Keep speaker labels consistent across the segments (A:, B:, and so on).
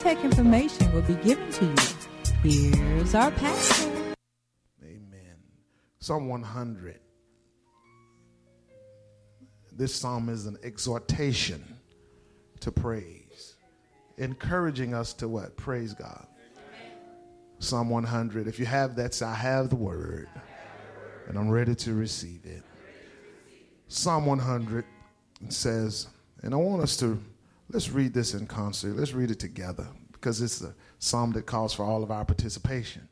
A: Contact information will be given to you. Here's our pastor.
B: Amen. Psalm 100. This psalm is an exhortation to praise, encouraging us to what? Praise God. Psalm 100. If you have that, say, I have the word, and I'm ready to receive it. Psalm 100 says, and I want us to, let's read this in concert. Let's read it together because it's a psalm that calls for all of our participation.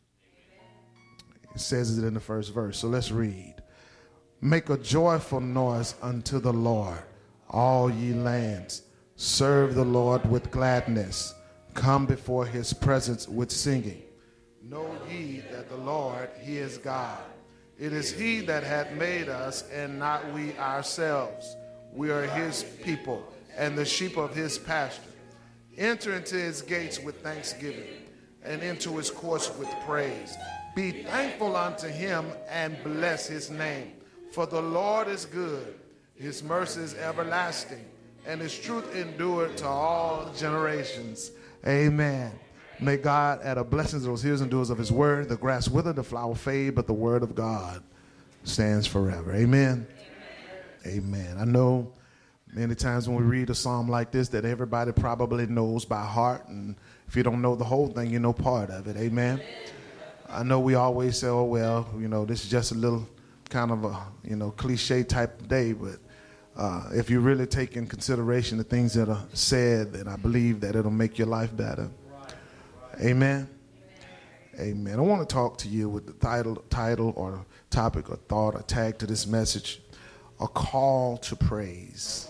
B: It says it in the first verse. So let's read. Make a joyful noise unto the Lord, all ye lands. Serve the Lord with gladness. Come before his presence with singing. Know ye that the Lord, he is God. It is he that hath made us, and not we ourselves. We are his people, and the sheep of his pasture. Enter into his gates with thanksgiving, and into his courts with praise. Be thankful unto him, and bless his name. For the Lord is good, his mercy is everlasting, and his truth endureth to all generations. Amen. May God add a blessing to those hearers and doers of his word. The grass wither, the flower fade, but the word of God stands forever. Amen. Amen. I know many times when we read a psalm like this that everybody probably knows by heart, and if you don't know the whole thing, you know part of it. Amen. I know we always say, oh, well, this is just a little kind of a, cliche type of day, but if you really take in consideration the things that are said, then I believe that it'll make your life better. Amen. Amen. I want to talk to you with the title or topic or thought or tag to this message, a call to praise.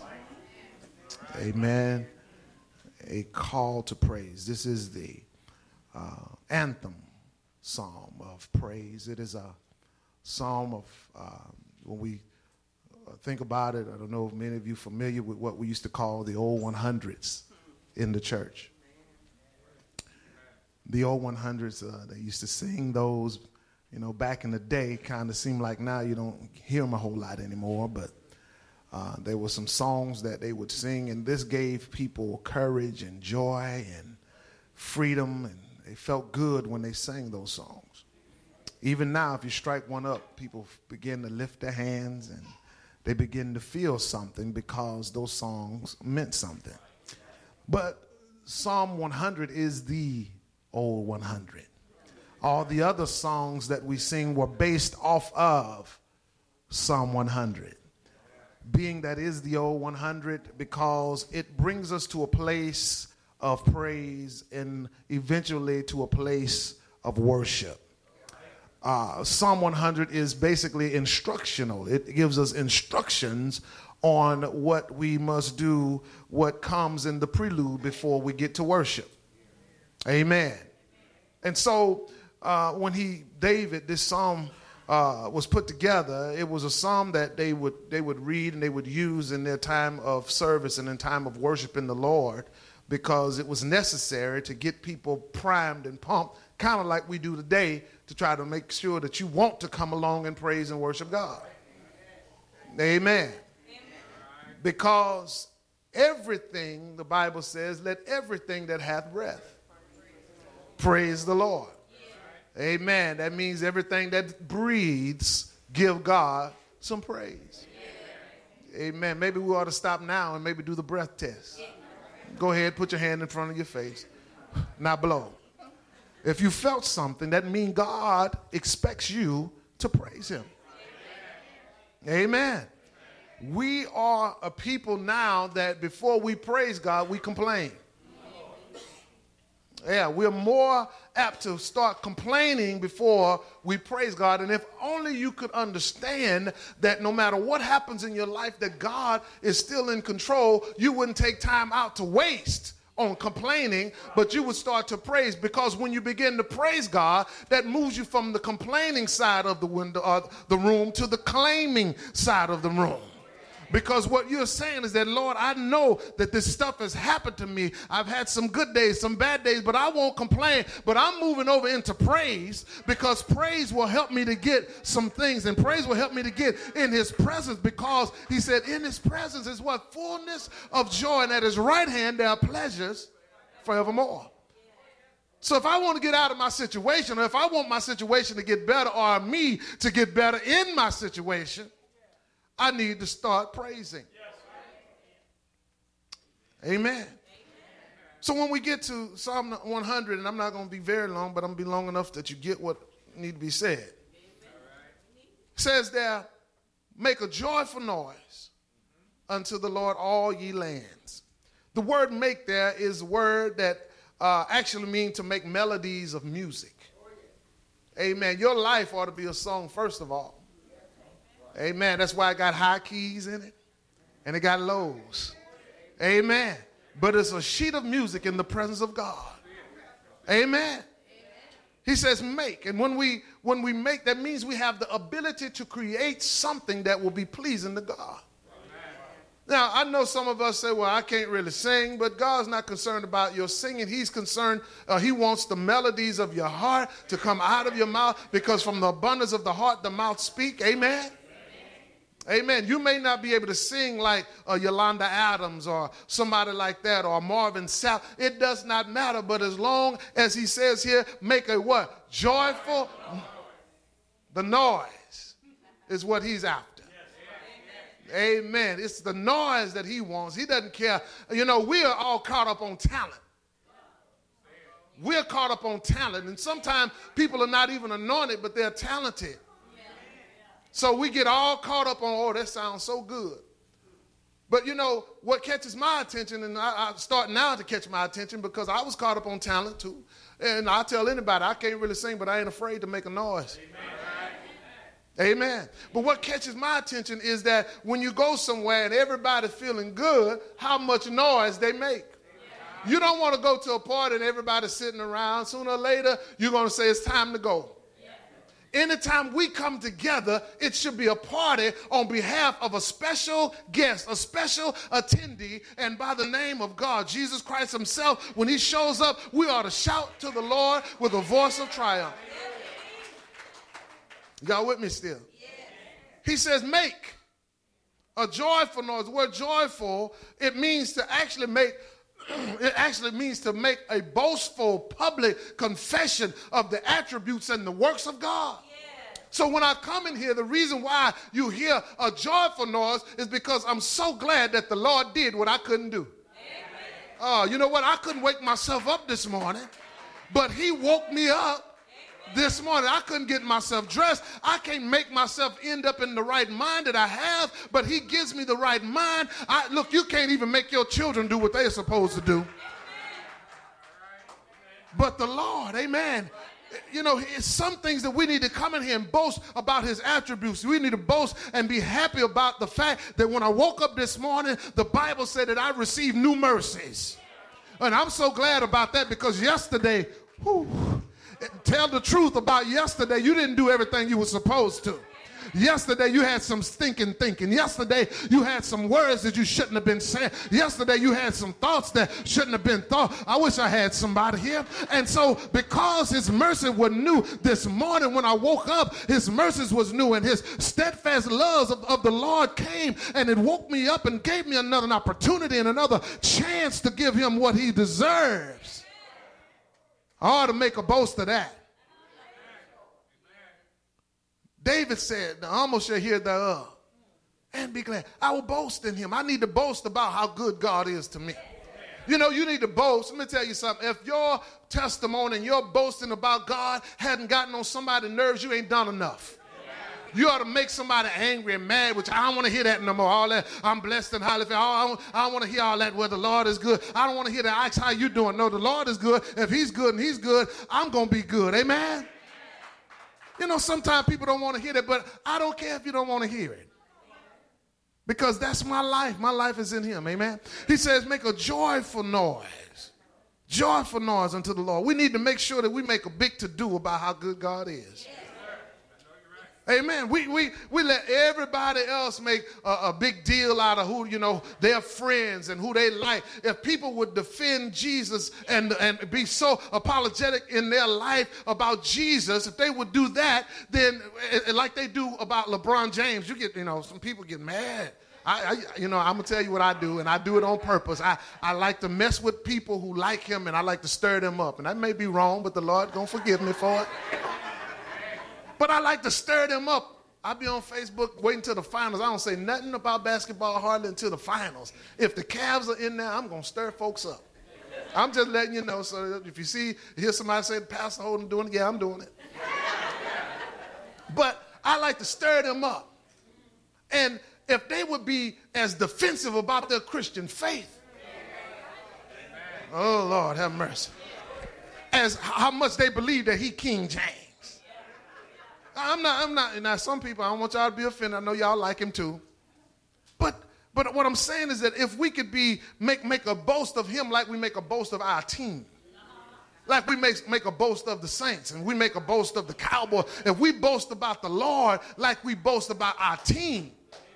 B: Amen. A call to praise. This is the anthem psalm of praise. It is a psalm of, when we think about it, I don't know if many of you are familiar with what we used to call the old 100s in the church. The old 100s, they used to sing those, back in the day. Kind of seem like now you don't hear them a whole lot anymore, but there were some songs that they would sing, and this gave people courage and joy and freedom, and they felt good when they sang those songs. Even now, if you strike one up, people begin to lift their hands and they begin to feel something because those songs meant something. But Psalm 100 is the old 100. All the other songs that we sing were based off of Psalm 100. Being that is the old 100 because it brings us to a place of praise and eventually to a place of worship. Psalm 100 is basically instructional. It gives us instructions on what we must do, what comes in the prelude before we get to worship. Amen. And so when David, this psalm was put together, it was a psalm that they would read and they would use in their time of service and in time of worshiping the Lord, because it was necessary to get people primed and pumped, kind of like we do today, to try to make sure that you want to come along and praise and worship God. Amen. Because everything, the Bible says, let everything that hath breath praise the Lord. Amen. That means everything that breathes, give God some praise. Amen. Maybe we ought to stop now and maybe do the breath test. Go ahead, put your hand in front of your face. Now blow. If you felt something, that means God expects you to praise him. Amen. We are a people now that before we praise God, we complain. Yeah, we're more apt to start complaining before we praise God. And if only you could understand that no matter what happens in your life, that God is still in control, you wouldn't take time out to waste on complaining, but you would start to praise, because when you begin to praise God, that moves you from the complaining side of the window, the room, to the claiming side of the room. Because what you're saying is that, Lord, I know that this stuff has happened to me. I've had some good days, some bad days, but I won't complain. But I'm moving over into praise, because praise will help me to get some things, and praise will help me to get in his presence, because he said in his presence is what? Fullness of joy, and at his right hand there are pleasures forevermore. So if I want to get out of my situation, or if I want my situation to get better, or me to get better in my situation, I need to start praising. Amen. So when we get to Psalm 100, and I'm not going to be very long, but I'm going to be long enough that you get what need to be said. It says there, make a joyful noise unto the Lord, all ye lands. The word make there is a word that actually means to make melodies of music. Amen. Your life ought to be a song, first of all. Amen. That's why it got high keys in it, and it got lows. Amen. But it's a sheet of music in the presence of God. Amen. He says make. And when we make, that means we have the ability to create something that will be pleasing to God. Now, I know some of us say, well, I can't really sing, but God's not concerned about your singing. He's concerned, he wants the melodies of your heart to come out of your mouth, because from the abundance of the heart, the mouth speak. Amen? Amen. You may not be able to sing like Yolanda Adams or somebody like that, or Marvin Sapp. It does not matter, but as long as he says here, make a what? Joyful. The noise is what he's after. Amen. It's the noise that he wants. He doesn't care. You know, we are all caught up on talent. We're caught up on talent. And sometimes people are not even anointed, but they're talented. So we get all caught up on, oh, that sounds so good. But, you know, what catches my attention, and I start now to catch my attention, because I was caught up on talent too. And I tell anybody, I can't really sing, but I ain't afraid to make a noise. Amen. But what catches my attention is that when you go somewhere and everybody's feeling good, how much noise they make. You don't want to go to a party and everybody's sitting around. Sooner or later, you're going to say it's time to go. Anytime we come together, it should be a party on behalf of a special guest, a special attendee, and by the name of God, Jesus Christ himself. When he shows up, we ought to shout to the Lord with a voice of triumph. Y'all with me still? He says make a joyful noise. The word joyful, it means to actually make, it actually means to make a boastful public confession of the attributes and the works of God. So when I come in here, the reason why you hear a joyful noise is because I'm so glad that the Lord did what I couldn't do. You know what? I couldn't wake myself up this morning, but he woke me up this morning. I couldn't get myself dressed. I can't make myself end up in the right mind that I have, but he gives me the right mind. Look, you can't even make your children do what they're supposed to do. But the Lord, amen. You know, it's some things that we need to come in here and boast about his attributes. We need to boast and be happy about the fact that when I woke up this morning, the Bible said that I received new mercies. And I'm so glad about that, because yesterday, tell the truth about yesterday, you didn't do everything you were supposed to. Yesterday you had some stinking thinking. Yesterday you had some words that you shouldn't have been saying. Yesterday you had some thoughts that shouldn't have been thought. I wish I had somebody here. And so because his mercy was new this morning when I woke up, his mercies was new, and his steadfast loves of the Lord came, and it woke me up and gave me another opportunity and another chance to give him what he deserves. I ought to make a boast of that. David said, the humble shall hear thereof and be glad. I will boast in him. I need to boast about how good God is to me. You know, you need to boast. Let me tell you something. If your testimony and your boasting about God hadn't gotten on somebody's nerves, you ain't done enough. You ought to make somebody angry and mad, which I don't want to hear that no more. All that, I'm blessed and highly favored. I don't want to hear all that, well, the Lord is good. I don't want to hear that, ask how you doing. No, the Lord is good. If he's good and he's good, I'm going to be good. Amen? You know, sometimes people don't want to hear that, but I don't care if you don't want to hear it, because that's my life. My life is in him. Amen? He says, make a joyful noise. Joyful noise unto the Lord. We need to make sure that we make a big to-do about how good God is. Amen. We let everybody else make a big deal out of who, you know, their friends and who they like. If people would defend Jesus and be so apologetic in their life about Jesus, if they would do that, then like they do about LeBron James, you know, some people get mad. I'm going to tell you what I do, and I do it on purpose. I like to mess with people who like him, and I like to stir them up. And that may be wrong, but the Lord going to forgive me for it. But I like to stir them up. I'll be on Facebook waiting till the finals. I don't say nothing about basketball hardly until the finals. If the Cavs are in there, I'm going to stir folks up. I'm just letting you know. So if you hear somebody say, Pastor Holden doing it, yeah, I'm doing it. But I like to stir them up. And if they would be as defensive about their Christian faith, oh, Lord, have mercy, as how much they believe that he King James. I'm not, now some people, I don't want y'all to be offended. I know y'all like him too. But what I'm saying is that if we could make a boast of him like we make a boast of our team, like we make a boast of the Saints and we make a boast of the Cowboys, if we boast about the Lord like we boast about our team,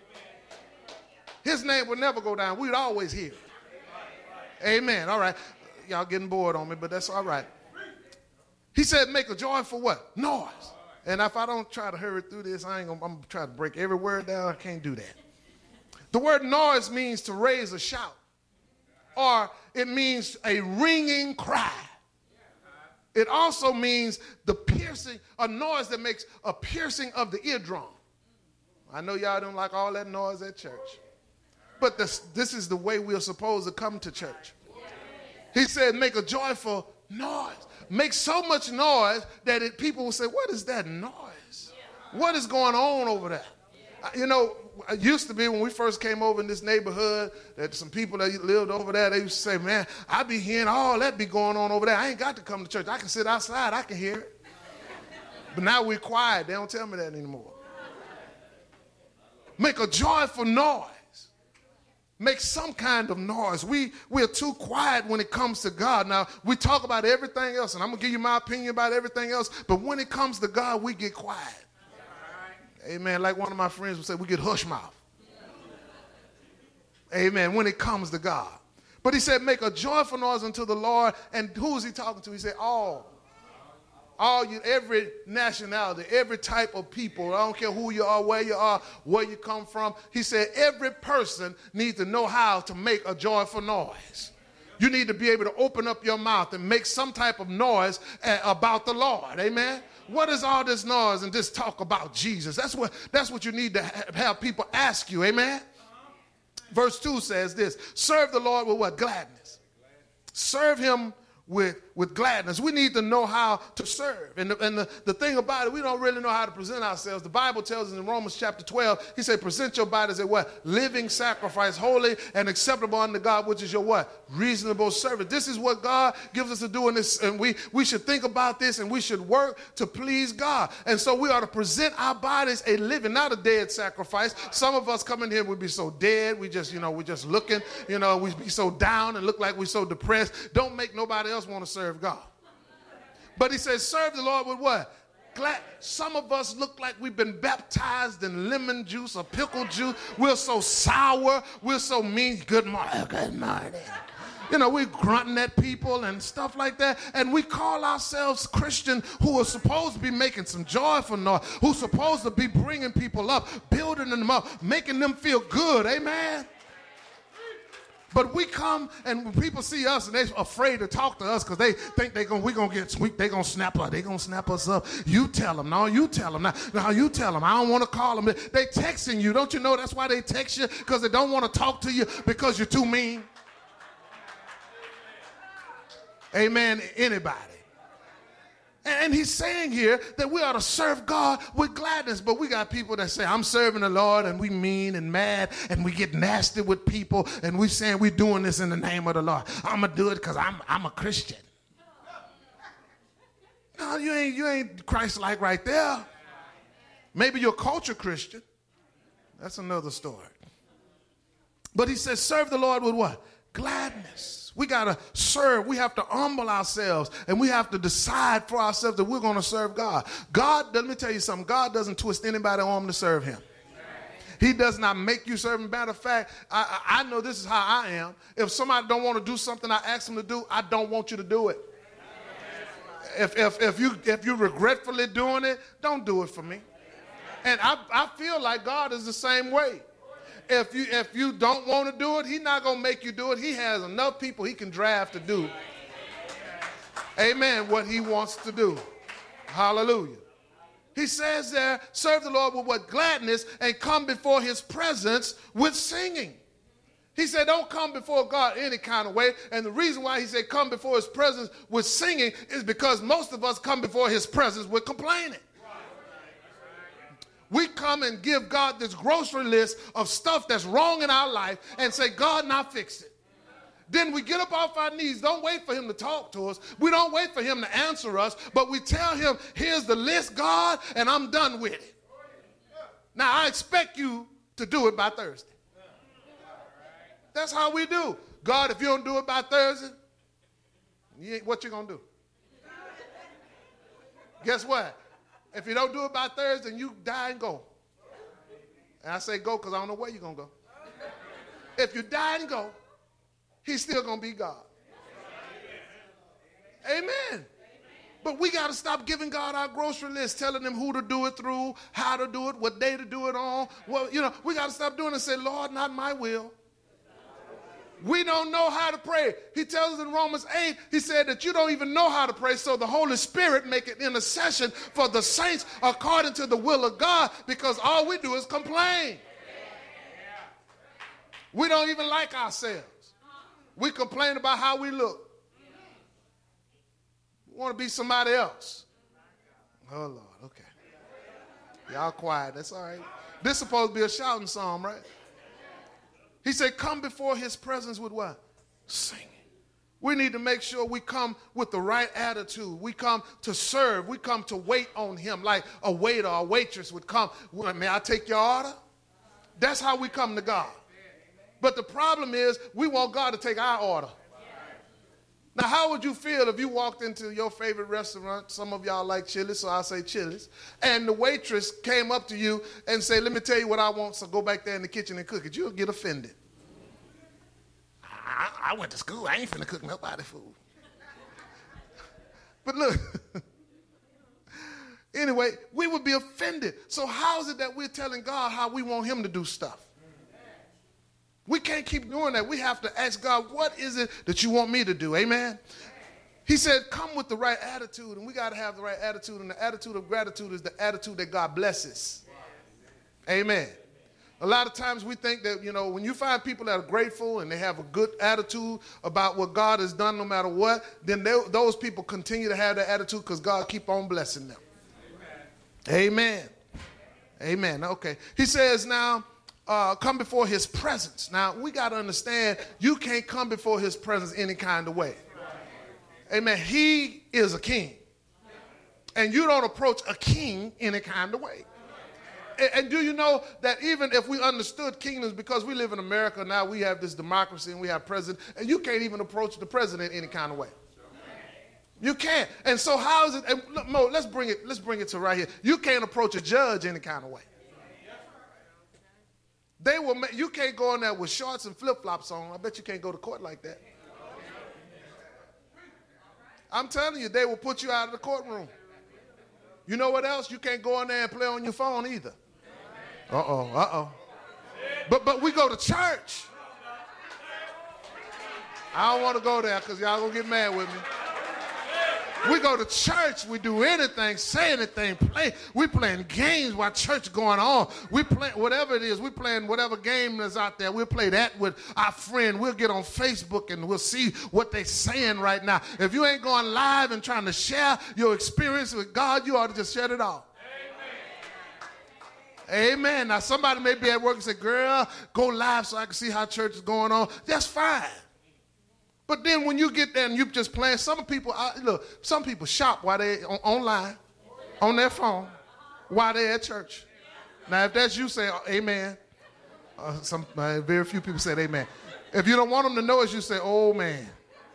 B: his name would never go down. We'd always hear it. Amen. All right. Y'all getting bored on me, but that's all right. He said make a joyful what? Noise. And if I don't try to hurry through this, I'm going to try to break every word down. I can't do that. The word noise means to raise a shout, or it means a ringing cry. It also means a noise that makes a piercing of the eardrum. I know y'all don't like all that noise at church, but this is the way we're supposed to come to church. He said make a joyful noise. Make so much noise that people will say, what is that noise? What is going on over there? It used to be when we first came over in this neighborhood that some people that lived over there, they used to say, man, I be hearing all that be going on over there. I ain't got to come to church. I can sit outside. I can hear it. But now we're quiet. They don't tell me that anymore. Make a joyful noise. Make some kind of noise. We're too quiet when it comes to God. Now, we talk about everything else, and I'm going to give you my opinion about everything else, but when it comes to God, we get quiet. Amen. Like one of my friends would say, we get hush mouth. Amen. When it comes to God. But he said, make a joyful noise unto the Lord. And who is he talking to? He said, all you, every nationality, every type of people. I don't care who you are, where you come from. He said, every person needs to know how to make a joyful noise. You need to be able to open up your mouth and make some type of noise about the Lord. Amen. What is all this noise and this talk about Jesus? That's what you need to have people ask you. Amen. Verse 2 says this: serve the Lord with what? Gladness. Serve him with gladness. We need to know how to serve. And the thing about it, we don't really know how to present ourselves. The Bible tells us in Romans chapter 12, he said, present your bodies as what? Living sacrifice, holy and acceptable unto God, which is your what? Reasonable service. This is what God gives us to do in this, and we should think about this, and we should work to please God. And so we ought to present our bodies a living, not a dead sacrifice. Some of us come in here, we'd be so dead, we're just looking, we'd be so down and look like we're so depressed. Don't make nobody else want to serve God. But he says, serve the Lord with what? Glad. Some of us look like we've been baptized in lemon juice or pickle juice. We're so sour. We're so mean. Good morning. Good morning. We're grunting at people and stuff like that. And we call ourselves Christian, who are supposed to be making some joyful noise, who's supposed to be bringing people up, building them up, making them feel good. Amen. But we come and when people see us and they're afraid to talk to us because they think we're going to get sweet. They're going to snap us. They're going to snap us up. You tell them. No, you tell them. No, you tell them. I don't want to call them. They texting you. Don't you know that's why they text you? Because they don't want to talk to you because you're too mean. Amen. Anybody. And he's saying here that we ought to serve God with gladness. But we got people that say, I'm serving the Lord, and we mean and mad, and we get nasty with people, and we saying we're doing this in the name of the Lord. I'm going to do it because I'm a Christian. No, you ain't Christ-like right there. Maybe you're a culture Christian. That's another story. But he says, serve the Lord with what? Gladness. We got to serve. We have to humble ourselves, and we have to decide for ourselves that we're going to serve God. God, let me tell you something. God doesn't twist anybody's arm to serve him. He does not make you serve him. Matter of fact, I know this is how I am. If somebody don't want to do something I ask them to do, I don't want you to do it. If you're regretfully doing it, don't do it for me. And I feel like God is the same way. If you don't want to do it, he's not going to make you do it. He has enough people he can draft to do, amen, what he wants to do. Hallelujah. He says there, serve the Lord with what? Gladness, and come before his presence with singing. He said, don't come before God any kind of way. And the reason why he said come before his presence with singing is because most of us come before his presence with complaining. We come and give God this grocery list of stuff that's wrong in our life and say, God, now fix it. Then we get up off our knees. Don't wait for him to talk to us. We don't wait for him to answer us, but we tell him, here's the list, God, and I'm done with it. Now, I expect you to do it by Thursday. That's how we do. God, if you don't do it by Thursday, what you going to do? Guess what? If you don't do it by Thursday, then you die and go. And I say go because I don't know where you're going to go. If you die and go, he's still going to be God. Amen. But we got to stop giving God our grocery list, telling him who to do it through, how to do it, what day to do it on. Well, we got to stop doing it and say, Lord, not my will. We don't know how to pray. He tells us in Romans 8, he said that you don't even know how to pray, so the Holy Spirit make an intercession for the saints according to the will of God, because all we do is complain. We don't even like ourselves. We complain about how we look. We want to be somebody else. Oh, Lord, okay. Y'all quiet, that's all right. This is supposed to be a shouting psalm, right? He said, come before his presence with what? Singing. We need to make sure we come with the right attitude. We come to serve. We come to wait on him like a waiter or a waitress would come. May I take your order? That's how we come to God. But the problem is we want God to take our order. Now, how would you feel if you walked into your favorite restaurant? Some of y'all like Chili's, so I'll say Chili's. And the waitress came up to you and say, let me tell you what I want, so go back there in the kitchen and cook it. You'll get offended. I went to school. I ain't finna cook nobody food. But look, anyway, we would be offended. So how is it that we're telling God how we want him to do stuff? We can't keep doing that. We have to ask God, what is it that you want me to do? Amen? He said, come with the right attitude, and we got to have the right attitude, and the attitude of gratitude is the attitude that God blesses. Amen. A lot of times we think that, when you find people that are grateful and they have a good attitude about what God has done no matter what, then those people continue to have that attitude because God keep on blessing them. Amen. Amen. Okay. He says now, come before his presence. Now, we got to understand, you can't come before his presence any kind of way. Amen. He is a king. And you don't approach a king any kind of way. And do you know that even if we understood kingdoms, because we live in America now, we have this democracy and we have president, and you can't even approach the president any kind of way. You can't. And so how is it? And look, Mo, let's bring it to right here. You can't approach a judge any kind of way. You can't go in there with shorts and flip-flops on. I bet you can't go to court like that. I'm telling you, they will put you out of the courtroom. You know what else? You can't go in there and play on your phone either. But we go to church. I don't want to go there because y'all going to get mad with me. We go to church, we do anything, say anything, play. We playing games while church going on. We play whatever it is. We playing whatever game is out there. We'll play that with our friend. We'll get on Facebook and we'll see what they're saying right now. If you ain't going live and trying to share your experience with God, you ought to just shut it off. Amen. Now, somebody may be at work and say, girl, go live so I can see how church is going on. That's fine. But then when you get there and you just playing, some people shop while they online, on their phone, while they're at church. Now, if that's you, say amen. Very few people said amen. If you don't want them to know it's you, say, oh, man.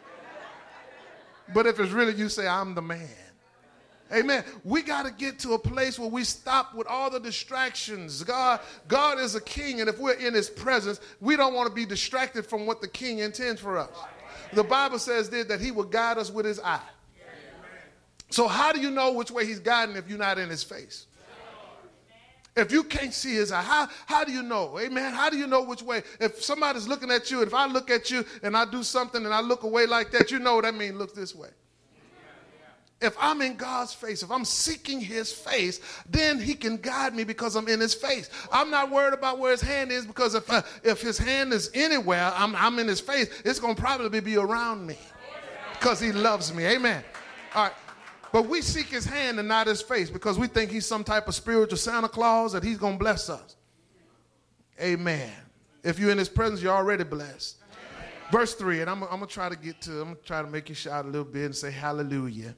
B: But if it's really you, say, I'm the man. Amen. We got to get to a place where we stop with all the distractions. God is a king, and if we're in his presence, we don't want to be distracted from what the king intends for us. The Bible says that he will guide us with his eye. So how do you know which way he's guiding if you're not in his face? If you can't see his eye, how do you know? Amen. How do you know which way? If somebody's looking at you, if I look at you and I do something and I look away like that, you know that means look this way. If I'm in God's face, if I'm seeking his face, then he can guide me because I'm in his face. I'm not worried about where his hand is, because if his hand is anywhere, I'm in his face, it's going to probably be around me because he loves me. Amen. All right. But we seek his hand and not his face because we think he's some type of spiritual Santa Claus that he's going to bless us. Amen. If you're in his presence, you're already blessed. Amen. Verse 3, and I'm going to try to make you shout a little bit and say hallelujah.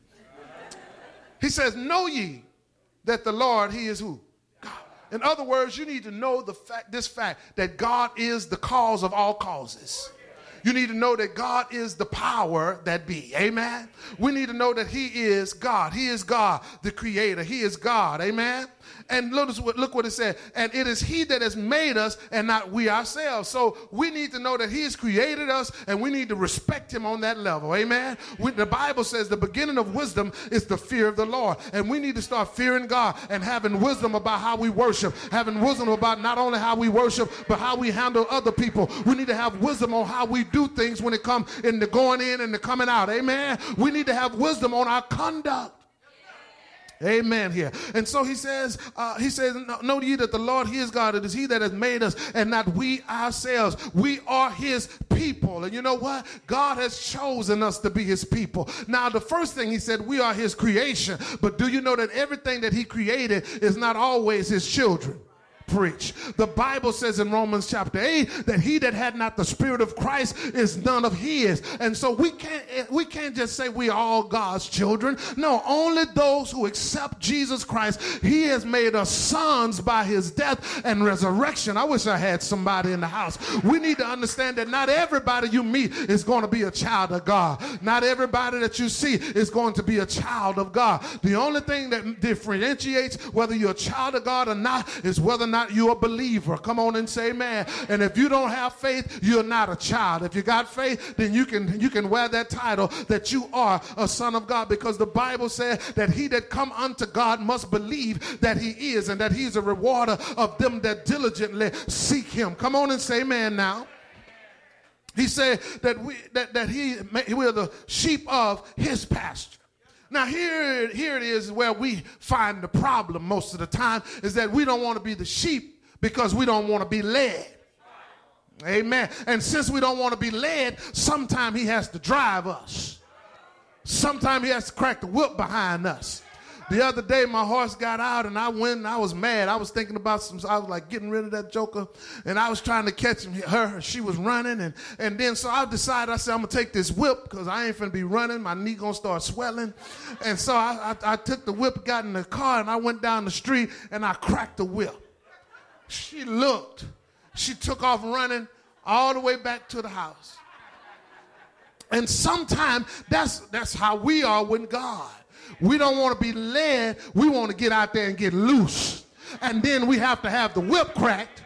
B: He says, know ye that the Lord, he is who? God. In other words, you need to know this fact that God is the cause of all causes. You need to know that God is the power that be. Amen. We need to know that he is God. He is God, the creator. He is God. Amen. And look what it said. And it is he that has made us and not we ourselves. So we need to know that he has created us and we need to respect him on that level. Amen. The Bible says the beginning of wisdom is the fear of the Lord. And we need to start fearing God and having wisdom about how we worship. Having wisdom about not only how we worship, but how we handle other people. We need to have wisdom on how we do things when it comes in the going in and the coming out. Amen. We need to have wisdom on our conduct. Amen here. And so he says, know ye that the Lord, he is God. It is he that has made us and not we ourselves. We are his people. And you know what? God has chosen us to be his people. Now, the first thing he said, we are his creation. But do you know that everything that he created is not always his children? Preach. The Bible says in Romans chapter 8 that he that had not the Spirit of Christ is none of his. And so we can't just say we are all God's children. No, only those who accept Jesus Christ. He has made us sons by his death and resurrection. I wish I had somebody in the house. We need to understand that not everybody you meet is going to be a child of God. Not everybody that you see is going to be a child of God. The only thing that differentiates whether you're a child of God or not is whether or not you're a believer. Come on and say amen. And if you don't have faith, you're not a child. If you got faith, then you can wear that title that you are a son of God, because the Bible said that he that come unto God must believe that he is, and that he's a rewarder of them that diligently seek him. Come on and say amen now. He said that we are the sheep of his pasture. Now, here it is where we find the problem most of the time, is that we don't want to be the sheep because we don't want to be led. Amen. And since we don't want to be led, sometimes he has to drive us. Sometimes he has to crack the whip behind us. The other day, my horse got out, and I went, and I was mad. I was thinking about I was like getting rid of that joker, and I was trying to catch her. She was running, and then so I decided, I said, I'm going to take this whip because I ain't finna be running. My knee going to start swelling. And so I took the whip, got in the car, and I went down the street, and I cracked the whip. She looked. She took off running all the way back to the house. And sometimes that's how we are with God. We don't want to be led. We want to get out there and get loose. And then we have to have the whip cracked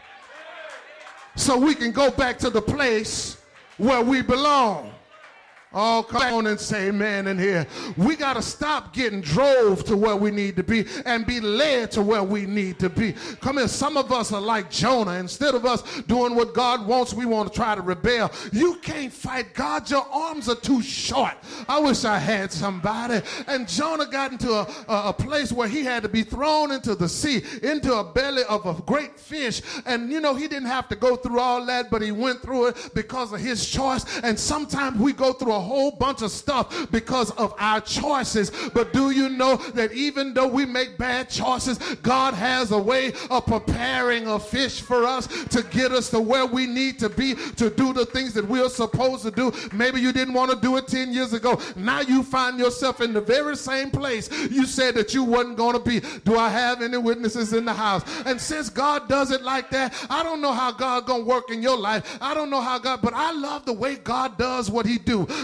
B: so we can go back to the place where we belong. Oh, come on and say amen in here. We got to stop getting drove to where we need to be and be led to where we need to be. Come here, some of us are like Jonah. Instead of us doing what God wants, we want to try to rebel. You can't fight God. Your arms are too short. I wish I had somebody. And Jonah got into a place where he had to be thrown into the sea, into a belly of a great fish. And, you know, he didn't have to go through all that, but he went through it because of his choice. And sometimes we go through a whole bunch of stuff because of our choices. But do you know that even though we make bad choices, God has a way of preparing a fish for us to get us to where we need to be, to do the things that we're supposed to do. Maybe you didn't want to do it 10 years ago. Now you find yourself in the very same place you said that you wasn't going to be. Do I have any witnesses in the house? And since God does it like that, I don't know how God going to work in your life. I don't know how God, but I love the way God does what he do.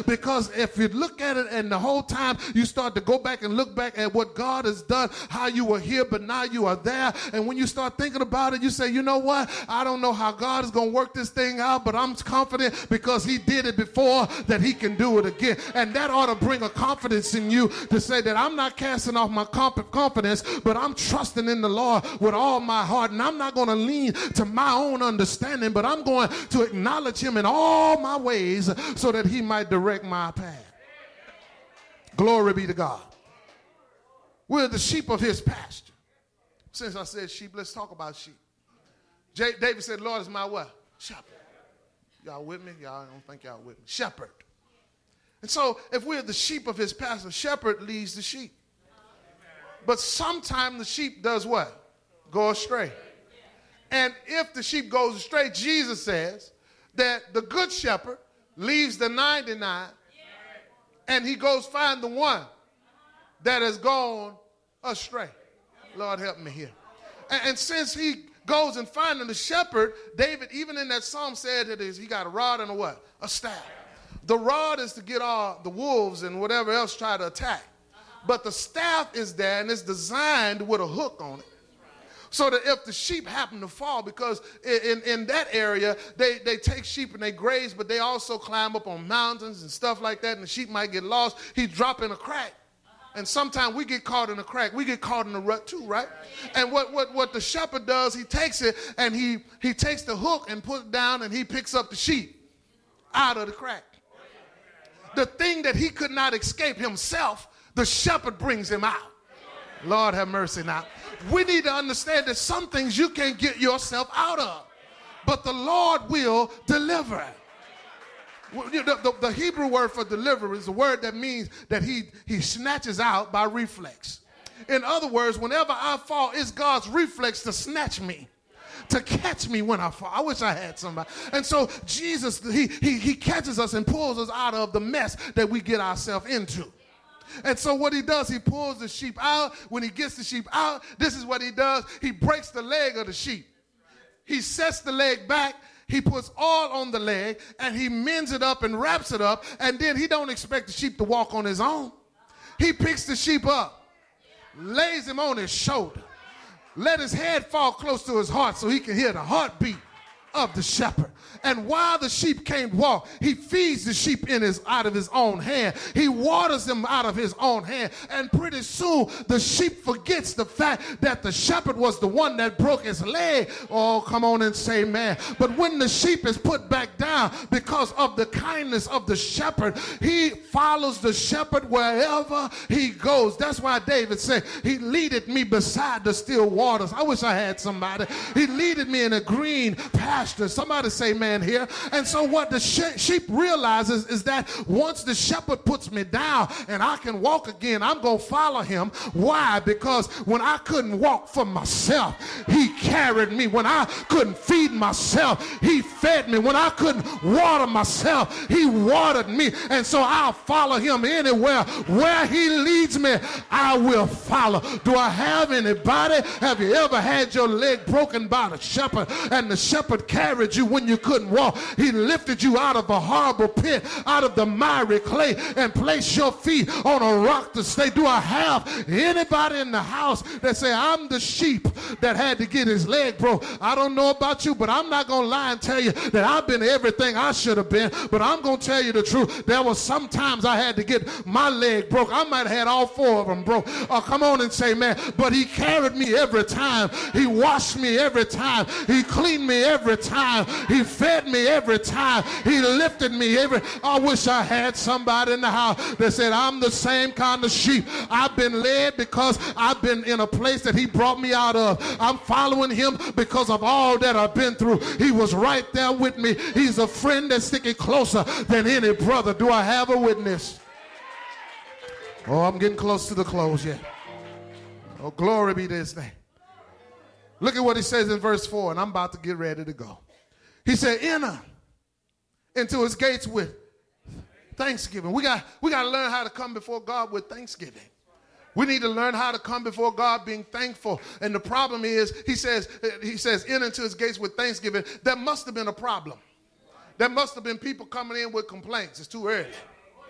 B: Because if you look at it and the whole time you start to go back and look back at what God has done, how you were here, but now you are there. And when you start thinking about it, you say, you know what? I don't know how God is going to work this thing out, but I'm confident because he did it before that he can do it again. And that ought to bring a confidence in you to say that I'm not casting off my confidence, but I'm trusting in the Lord with all my heart. And I'm not going to lean to my own understanding, but I'm going to acknowledge him in all my ways so that he might direct my path. Glory be to God. We're the sheep of his pasture. Since I said sheep, let's talk about sheep. David said, Lord is my what? Shepherd. Y'all with me? Y'all don't think y'all with me. Shepherd. And so if we're the sheep of his pasture, shepherd leads the sheep. But sometimes the sheep does what? Go astray. And if the sheep goes astray, Jesus says that the good shepherd leaves the 99 and he goes find the one that has gone astray. Lord help me here. And since he goes and finding the shepherd, David, even in that psalm, said that he got a rod and a what? A staff. The rod is to get all the wolves and whatever else try to attack. But the staff is there and it's designed with a hook on it. So that if the sheep happen to fall, because in that area, they take sheep and they graze, but they also climb up on mountains and stuff like that, and the sheep might get lost. He drop in a crack. And sometimes we get caught in a crack. We get caught in a rut too, right? And what the shepherd does, he takes it and he takes the hook and put it down and he picks up the sheep out of the crack. The thing that he could not escape himself, the shepherd brings him out. Lord have mercy now. We need to understand that some things you can't get yourself out of, but the Lord will deliver. The Hebrew word for deliver is a word that means that he snatches out by reflex. In other words, whenever I fall, it's God's reflex to snatch me, to catch me when I fall. I wish I had somebody. And so Jesus, he catches us and pulls us out of the mess that we get ourselves into. And so what he does, he pulls the sheep out. When he gets the sheep out, this is what he does. He breaks the leg of the sheep. He sets the leg back. He puts oil on the leg, and he mends it up and wraps it up. And then he don't expect the sheep to walk on his own. He picks the sheep up, lays him on his shoulder, let his head fall close to his heart so he can hear the heartbeat of the shepherd. And while the sheep can't walk, he feeds the sheep out of his own hand. He waters them out of his own hand. And pretty soon, the sheep forgets the fact that the shepherd was the one that broke his leg. Oh, come on and say, man. But when the sheep is put back down because of the kindness of the shepherd, he follows the shepherd wherever he goes. That's why David said, he leadeth me beside the still waters. I wish I had somebody. He leadeth me in a green pasture. Somebody say, man, here. And so what the sheep realizes is that once the shepherd puts me down and I can walk again, I'm going to follow him. Why? Because when I couldn't walk for myself, he carried me. When I couldn't feed myself, he fed me. When I couldn't water myself, he watered me. And so I'll follow him anywhere. Where he leads me, I will follow. Do I have anybody? Have you ever had your leg broken by the shepherd and the shepherd carried you when you couldn't walk? He lifted you out of a horrible pit, out of the miry clay, and placed your feet on a rock to stay. Do I have anybody in the house that say, I'm the sheep that had to get his leg broke? I don't know about you, but I'm not going to lie and tell you that I've been everything I should have been, but I'm going to tell you the truth. There was sometimes I had to get my leg broke. I might have had all four of them broke. Oh, come on and say, man, but he carried me every time. He washed me every time. He cleaned me every time. He fed me every time. He lifted me every. I wish I had somebody in the house that said, I'm the same kind of sheep. I've been led because I've been in a place that he brought me out of. I'm following him because of all that I've been through. He was right there with me. He's a friend that's sticking closer than any brother. Do I have a witness? Oh, I'm getting close to the close yet. Oh, glory be to his name. Look at what he says in verse 4, and I'm about to get ready to go. He said, enter into his gates with thanksgiving. We got to learn how to come before God with thanksgiving. We need to learn how to come before God being thankful. And the problem is, he says, enter into his gates with thanksgiving. That must have been a problem. There must have been people coming in with complaints. It's too early.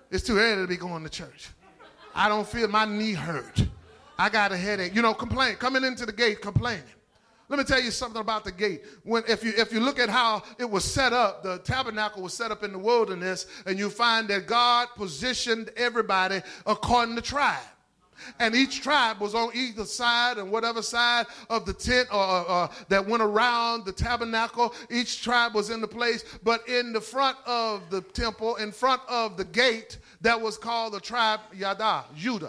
B: It's too early to be going to church. I don't feel my knee hurt. I got a headache. You know, complain. Coming into the gate, complaining. Let me tell you something about the gate. If you look at how it was set up, the tabernacle was set up in the wilderness, and you find that God positioned everybody according to tribe. And each tribe was on either side, and whatever side of the tent or that went around the tabernacle, each tribe was in the place. But in the front of the temple, in front of the gate, that was called the tribe Judah.